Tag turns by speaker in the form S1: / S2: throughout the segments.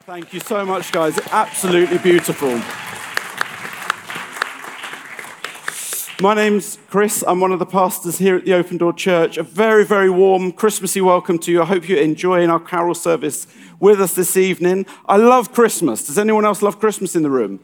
S1: Thank you so much, guys. Absolutely beautiful. My name's Chris. I'm one of the pastors here at the Open Door Church. A very, very warm Christmassy welcome to you. I hope you're enjoying our carol service with us this evening. I love Christmas. Does anyone else love Christmas in the room?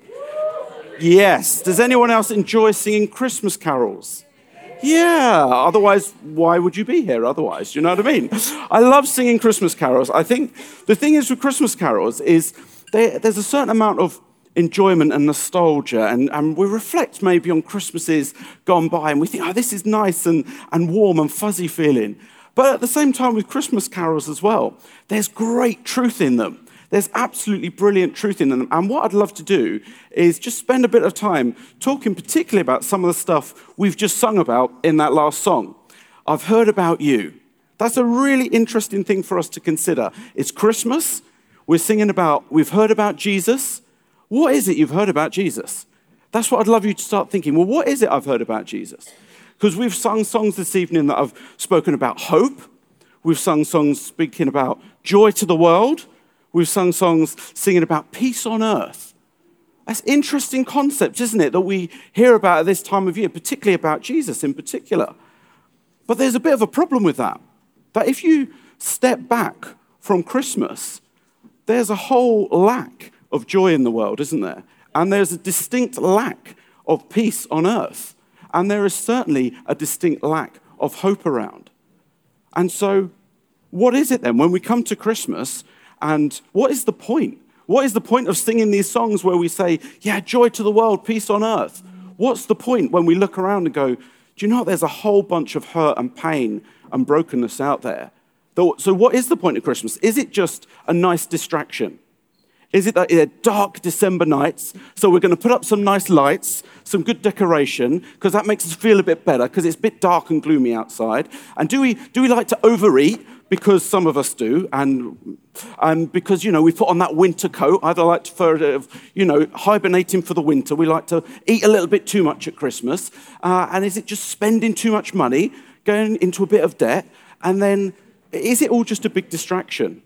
S1: Yes. Does anyone else enjoy singing Christmas carols? Yeah, otherwise, why would you be here otherwise? Do you know what I mean? I love singing Christmas carols. I think the thing is with Christmas carols is there's a certain amount of enjoyment and nostalgia, and we reflect maybe on Christmases gone by, and we think, oh, this is nice and warm and fuzzy feeling. But at the same time with Christmas carols as well, there's great truth in them. There's absolutely brilliant truth in them. And what I'd love to do is just spend a bit of time talking particularly about some of the stuff we've just sung about in that last song. I've heard about you. That's a really interesting thing for us to consider. It's Christmas. We're singing about, we've heard about Jesus. What is it you've heard about Jesus? That's what I'd love you to start thinking. Well, what is it I've heard about Jesus? Because we've sung songs this evening that have spoken about hope. We've sung songs speaking about joy to the world. We've sung songs singing about peace on earth. That's interesting concepts, isn't it, that we hear about at this time of year, particularly about Jesus in particular. But there's a bit of a problem with that. That if you step back from Christmas, there's a whole lack of joy in the world, isn't there? And there's a distinct lack of peace on earth. And there is certainly a distinct lack of hope around. And so, what is it then when we come to Christmas? And what is the point? What is the point of singing these songs where we say, yeah, joy to the world, peace on earth? What's the point when we look around and go, do you know what? There's a whole bunch of hurt and pain and brokenness out there. So what is the point of Christmas? Is it just a nice distraction? Is it that they're dark December nights, so we're going to put up some nice lights, some good decoration, because that makes us feel a bit better, because it's a bit dark and gloomy outside? And do we like to overeat? Because some of us do, and because, we put on that winter coat. I'd like to, hibernating for the winter. We like to eat a little bit too much at Christmas. And is it just spending too much money, going into a bit of debt? And then, is it all just a big distraction?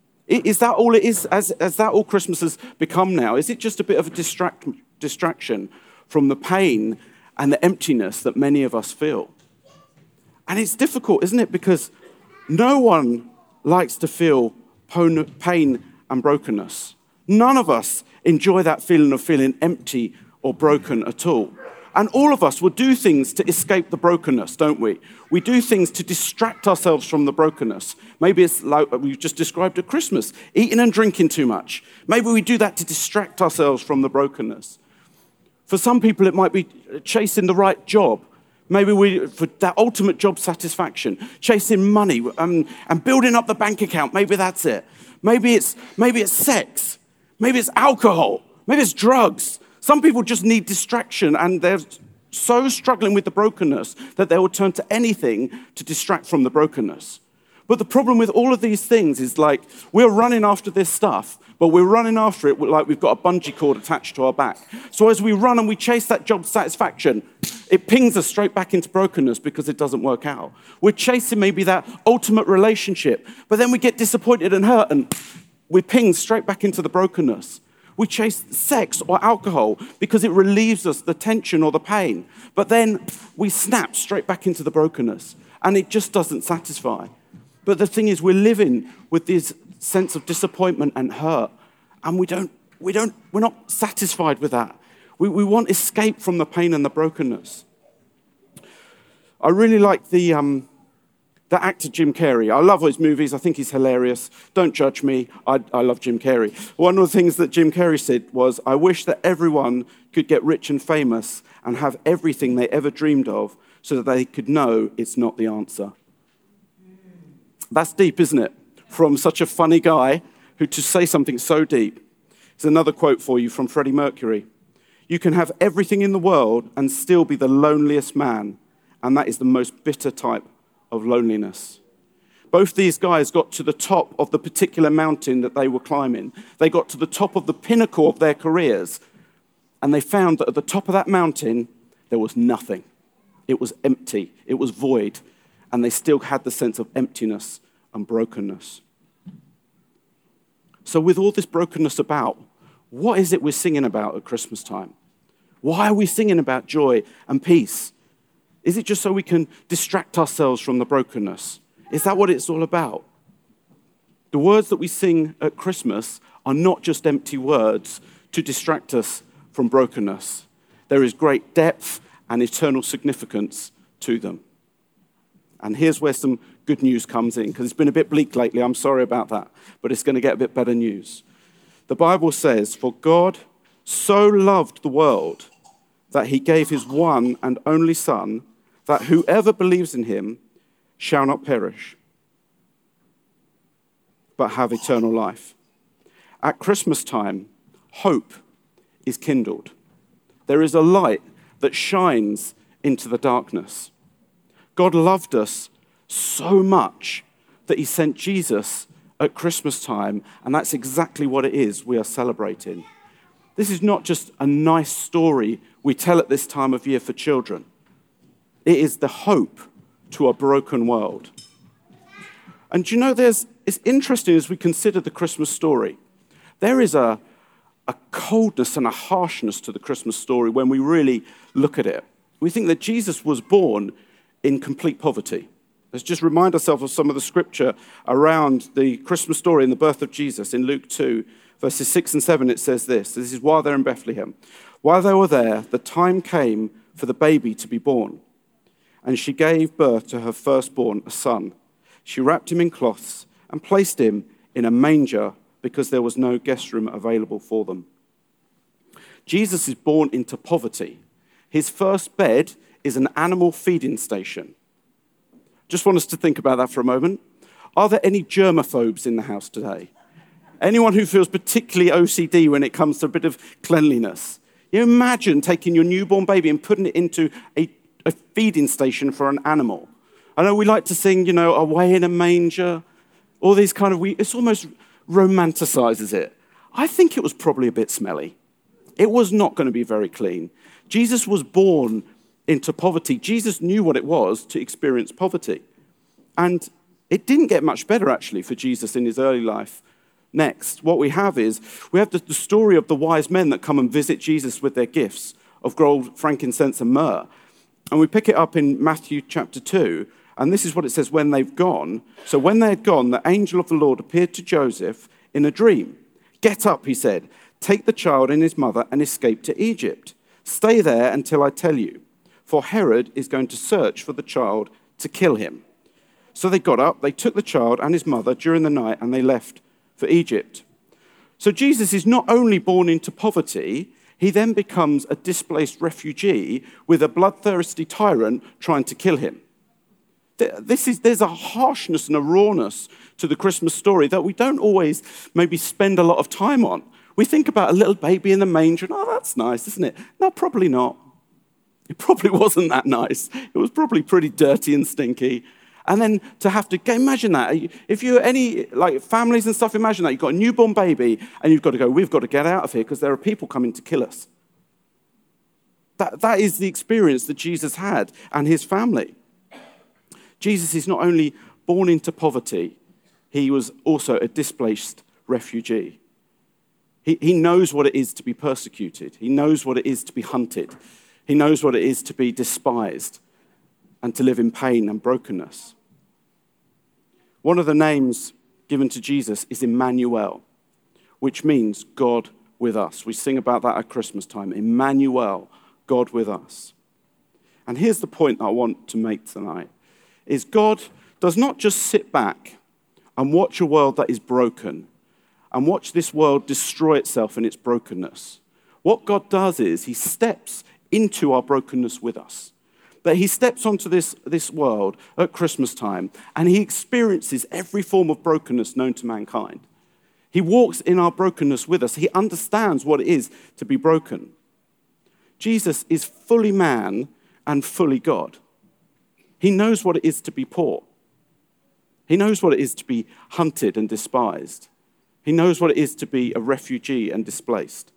S1: Is that all it is? As that all Christmas has become now? Is it just a bit of a distraction from the pain and the emptiness that many of us feel? And it's difficult, isn't it? Because no one likes to feel pain and brokenness. None of us enjoy that feeling of feeling empty or broken at all. And all of us will do things to escape the brokenness, don't we? We do things to distract ourselves from the brokenness. Maybe it's like we've just described at Christmas, eating and drinking too much. Maybe we do that to distract ourselves from the brokenness. For some people, it might be chasing the right job. Maybe for that ultimate job satisfaction, chasing money and building up the bank account. Maybe that's it. Maybe it's sex. Maybe it's alcohol. Maybe it's drugs. Some people just need distraction, and they're so struggling with the brokenness that they will turn to anything to distract from the brokenness. But the problem with all of these things is like we're running after this stuff, but we're running after it like we've got a bungee cord attached to our back. So as we run and we chase that job satisfaction, it pings us straight back into brokenness because it doesn't work out. We're chasing maybe that ultimate relationship, but then we get disappointed and hurt, and we ping straight back into the brokenness. We chase sex or alcohol because it relieves us the tension or the pain, but then we snap straight back into the brokenness, and it just doesn't satisfy. But the thing is, we're living with this sense of disappointment and hurt, and we're not satisfied with that. We want escape from the pain and the brokenness. I really like the actor Jim Carrey. I love his movies. I think he's hilarious. Don't judge me. I love Jim Carrey. One of the things that Jim Carrey said was, I wish that everyone could get rich and famous and have everything they ever dreamed of so that they could know it's not the answer. That's deep, isn't it? From such a funny guy who to say something so deep. Here's another quote for you from Freddie Mercury. You can have everything in the world and still be the loneliest man, and that is the most bitter type of loneliness. Both these guys got to the top of the particular mountain that they were climbing. They got to the top of the pinnacle of their careers, and they found that at the top of that mountain, there was nothing. It was empty. It was void. And they still had the sense of emptiness and brokenness. So with all this brokenness about, what is it we're singing about at Christmas time? Why are we singing about joy and peace? Is it just so we can distract ourselves from the brokenness? Is that what it's all about? The words that we sing at Christmas are not just empty words to distract us from brokenness. There is great depth and eternal significance to them. And here's where some good news comes in, because it's been a bit bleak lately. I'm sorry about that, but it's going to get a bit better news. The Bible says, "For God so loved the world that he gave his one and only Son, that whoever believes in him shall not perish, but have eternal life." At Christmas time, hope is kindled. There is a light that shines into the darkness. God loved us so much that he sent Jesus at Christmas time, and that's exactly what it is we are celebrating. This is not just a nice story we tell at this time of year for children. It is the hope to a broken world. And you know, it's interesting as we consider the Christmas story. There is a coldness and a harshness to the Christmas story when we really look at it. We think that Jesus was born in complete poverty. Let's just remind ourselves of some of the scripture around the Christmas story and the birth of Jesus. In Luke 2, verses 6 and 7, it says this. This is while they're in Bethlehem. "While they were there, the time came for the baby to be born. And she gave birth to her firstborn, a son. She wrapped him in cloths and placed him in a manger because there was no guest room available for them." Jesus is born into poverty. His first bed is an animal feeding station. Just want us to think about that for a moment. Are there any germaphobes in the house today? Anyone who feels particularly OCD when it comes to a bit of cleanliness? You imagine taking your newborn baby and putting it into a feeding station for an animal. I know we like to sing, away in a manger, all these kind of, it's almost romanticizes it. I think it was probably a bit smelly. It was not going to be very clean. Jesus was born into poverty. Jesus knew what it was to experience poverty. And it didn't get much better, actually, for Jesus in his early life. Next, what we have the story of the wise men that come and visit Jesus with their gifts of gold, frankincense, and myrrh. And we pick it up in Matthew chapter 2, and this is what it says when they've gone. "So when they had gone, the angel of the Lord appeared to Joseph in a dream. 'Get up,' he said, 'take the child and his mother and escape to Egypt. Stay there until I tell you, for Herod is going to search for the child to kill him.' So they got up, they took the child and his mother during the night, and they left for Egypt." So Jesus is not only born into poverty, he then becomes a displaced refugee with a bloodthirsty tyrant trying to kill him. There's a harshness and a rawness to the Christmas story that we don't always maybe spend a lot of time on. We think about a little baby in the manger, and that's nice, isn't it? No, probably not. It probably wasn't that nice. It was probably pretty dirty and stinky. And then to have to, imagine that. If you're any, families and stuff, imagine that. You've got a newborn baby, and you've got to go, we've got to get out of here because there are people coming to kill us. That is the experience that Jesus had and his family. Jesus is not only born into poverty, he was also a displaced refugee. He knows what it is to be persecuted. He knows what it is to be hunted. He knows what it is to be despised and to live in pain and brokenness. One of the names given to Jesus is Emmanuel, which means God with us. We sing about that at Christmas time. Emmanuel, God with us. And here's the point that I want to make tonight, is God does not just sit back and watch a world that is broken and watch this world destroy itself in its brokenness. What God does is he steps into our brokenness with us. But he steps onto this world at Christmas time and he experiences every form of brokenness known to mankind. He walks in our brokenness with us. He understands what it is to be broken. Jesus is fully man and fully God. He knows what it is to be poor. He knows what it is to be hunted and despised. He knows what it is to be a refugee and displaced.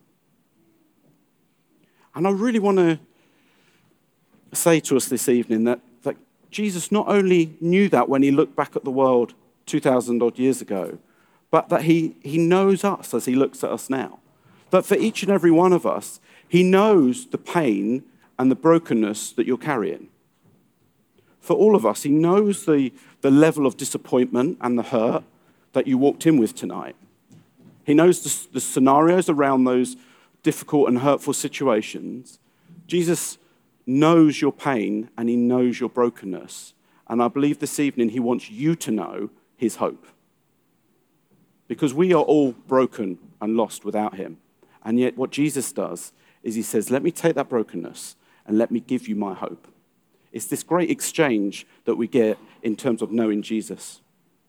S1: And I really want to say to us this evening that Jesus not only knew that when he looked back at the world 2,000 odd years ago, but that he knows us as he looks at us now. That for each and every one of us, he knows the pain and the brokenness that you're carrying. For all of us, he knows the level of disappointment and the hurt that you walked in with tonight. He knows the scenarios around those difficult and hurtful situations. Jesus knows your pain and he knows your brokenness. And I believe this evening he wants you to know his hope. Because we are all broken and lost without him. And yet what Jesus does is he says, let me take that brokenness and let me give you my hope. It's this great exchange that we get in terms of knowing Jesus.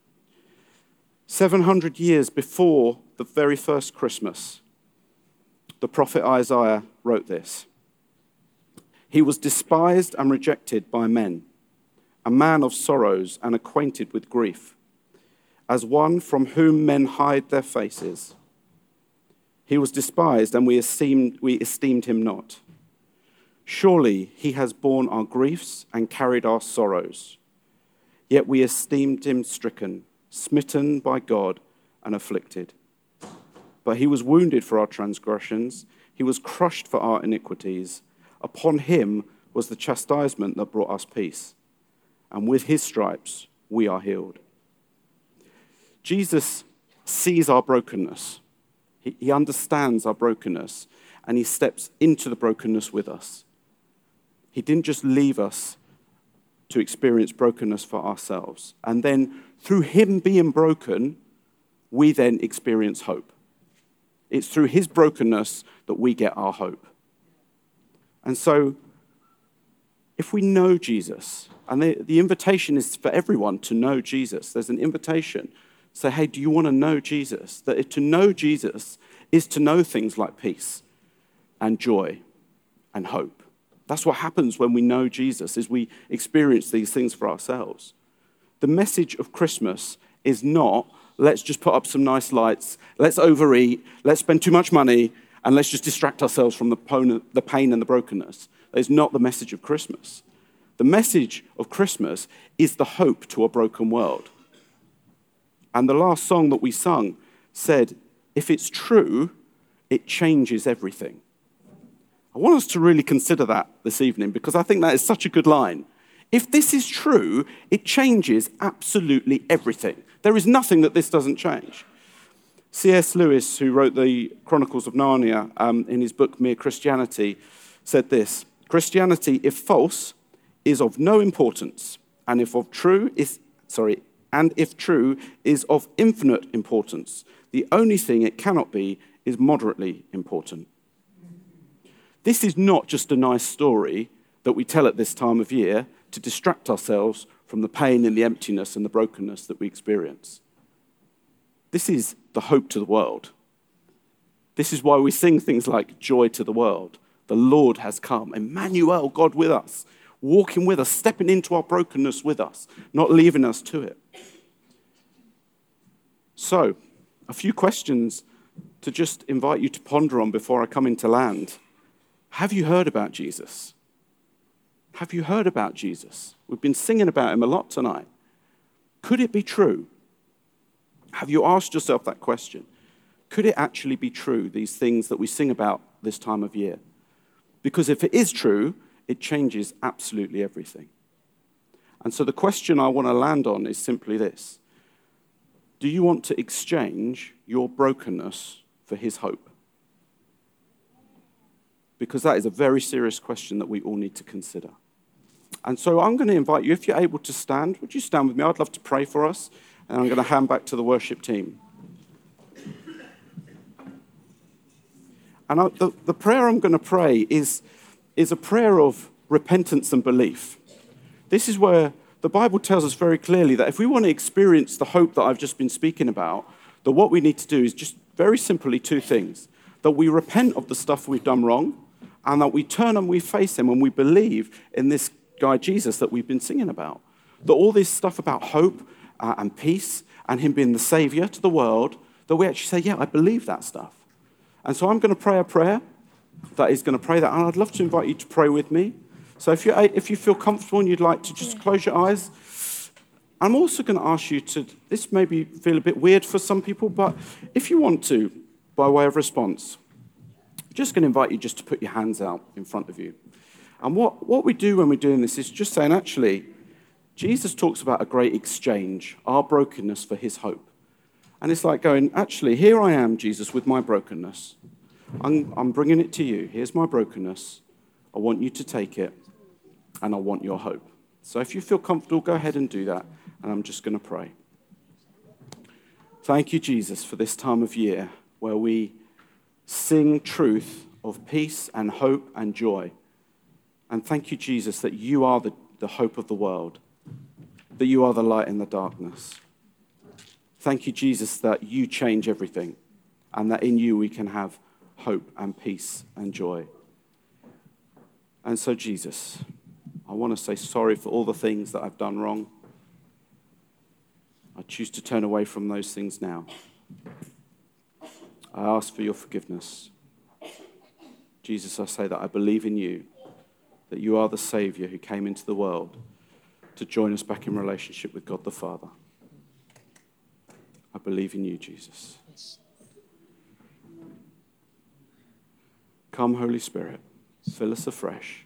S1: 700 years before the very first Christmas, the prophet Isaiah wrote this. He was despised and rejected by men, a man of sorrows and acquainted with grief, as one from whom men hide their faces. He was despised and we esteemed him not. Surely he has borne our griefs and carried our sorrows. Yet we esteemed him stricken, smitten by God and afflicted. But he was wounded for our transgressions. He was crushed for our iniquities. Upon him was the chastisement that brought us peace. And with his stripes we are healed. Jesus sees our brokenness. He understands our brokenness, and he steps into the brokenness with us. He didn't just leave us to experience brokenness for ourselves. And then through him being broken, we then experience hope. It's through his brokenness that we get our hope. And so, if we know Jesus, and the invitation is for everyone to know Jesus. There's an invitation. Say, hey, do you want to know Jesus? That to know Jesus is to know things like peace and joy and hope. That's what happens when we know Jesus, is we experience these things for ourselves. The message of Christmas is not, let's just put up some nice lights, let's overeat, let's spend too much money, and let's just distract ourselves from the pain and the brokenness. That is not the message of Christmas. The message of Christmas is the hope to a broken world. And the last song that we sung said, if it's true, it changes everything. I want us to really consider that this evening because I think that is such a good line. If this is true, it changes absolutely everything. There is nothing that this doesn't change. C.S. Lewis, who wrote the Chronicles of Narnia in his book Mere Christianity, said this: Christianity, if false, is of no importance, and if true, is of infinite importance. The only thing it cannot be is moderately important. This is not just a nice story that we tell at this time of year to distract ourselves from the pain and the emptiness and the brokenness that we experience. This is the hope to the world. This is why we sing things like joy to the world. The Lord has come. Emmanuel, God with us, walking with us, stepping into our brokenness with us, not leaving us to it. So, a few questions to just invite you to ponder on before I come into land. Have you heard about Jesus? Have you heard about Jesus? We've been singing about him a lot tonight. Could it be true? Have you asked yourself that question? Could it actually be true, these things that we sing about this time of year? Because if it is true, it changes absolutely everything. And so the question I want to land on is simply this. Do you want to exchange your brokenness for his hope? Because that is a very serious question that we all need to consider. And so I'm going to invite you, if you're able to stand, would you stand with me? I'd love to pray for us. And I'm going to hand back to the worship team. And the prayer I'm going to pray is a prayer of repentance and belief. This is where the Bible tells us very clearly that if we want to experience the hope that I've just been speaking about, that what we need to do is just very simply two things. That we repent of the stuff we've done wrong, and that we turn and we face him and we believe in this guy Jesus that we've been singing about. That all this stuff about hope and peace and him being the savior to the world, that we actually say, yeah, I believe that stuff. And so I'm going to pray a prayer that is going to pray that. And I'd love to invite you to pray with me. So if you feel comfortable and you'd like to just close your eyes, I'm also going to ask you to, this may feel a bit weird for some people, but if you want to, by way of response, I'm just going to invite you just to put your hands out in front of you. And what we do when we're doing this is just saying, actually, Jesus talks about a great exchange, our brokenness for his hope. And it's like going, actually, here I am, Jesus, with my brokenness. I'm bringing it to you. Here's my brokenness. I want you to take it, and I want your hope. So if you feel comfortable, go ahead and do that. And I'm just going to pray. Thank you, Jesus, for this time of year where we sing truth of peace and hope and joy. And thank you, Jesus, that you are the hope of the world, that you are the light in the darkness. Thank you, Jesus, that you change everything and that in you we can have hope and peace and joy. And so, Jesus, I want to say sorry for all the things that I've done wrong. I choose to turn away from those things now. I ask for your forgiveness. Jesus, I say that I believe in you, that you are the Savior who came into the world to join us back in relationship with God the Father. I believe in you, Jesus. Come, Holy Spirit, fill us afresh.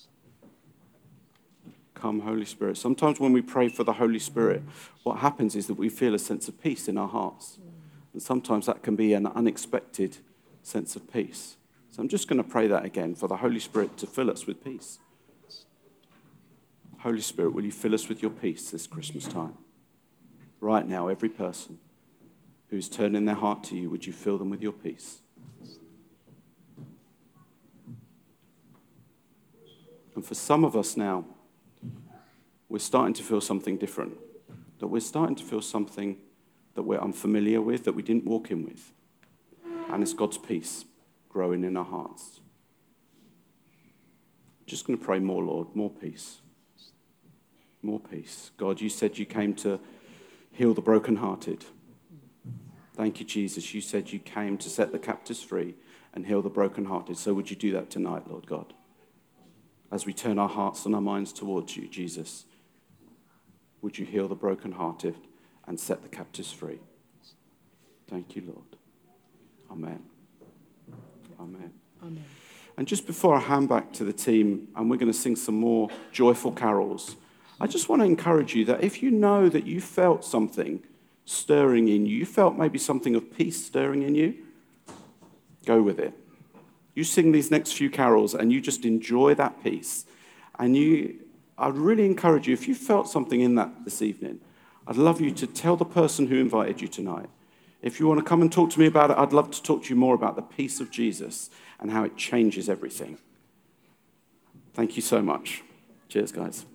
S1: Come, Holy Spirit. Sometimes when we pray for the Holy Spirit, what happens is that we feel a sense of peace in our hearts. And sometimes that can be an unexpected sense of peace. So I'm just going to pray that again for the Holy Spirit to fill us with peace. Holy Spirit, will you fill us with your peace this Christmas time? Right now, every person who's turning their heart to you, would you fill them with your peace? And for some of us now, we're starting to feel something different. That we're starting to feel something that we're unfamiliar with, that we didn't walk in with. And it's God's peace growing in our hearts. Just going to pray more, Lord, more peace. More peace. God, you said you came to heal the brokenhearted. Thank you, Jesus. You said you came to set the captives free and heal the brokenhearted. So would you do that tonight, Lord God? As we turn our hearts and our minds towards you, Jesus, would you heal the brokenhearted and set the captives free? Thank you, Lord. Amen. Amen. Amen. And just before I hand back to the team, and we're going to sing some more joyful carols, I just want to encourage you that if you know that you felt something stirring in you, you felt maybe something of peace stirring in you, go with it. You sing these next few carols and you just enjoy that peace. And I'd really encourage you, if you felt something in that this evening, I'd love you to tell the person who invited you tonight. If you want to come and talk to me about it, I'd love to talk to you more about the peace of Jesus and how it changes everything. Thank you so much. Cheers, guys.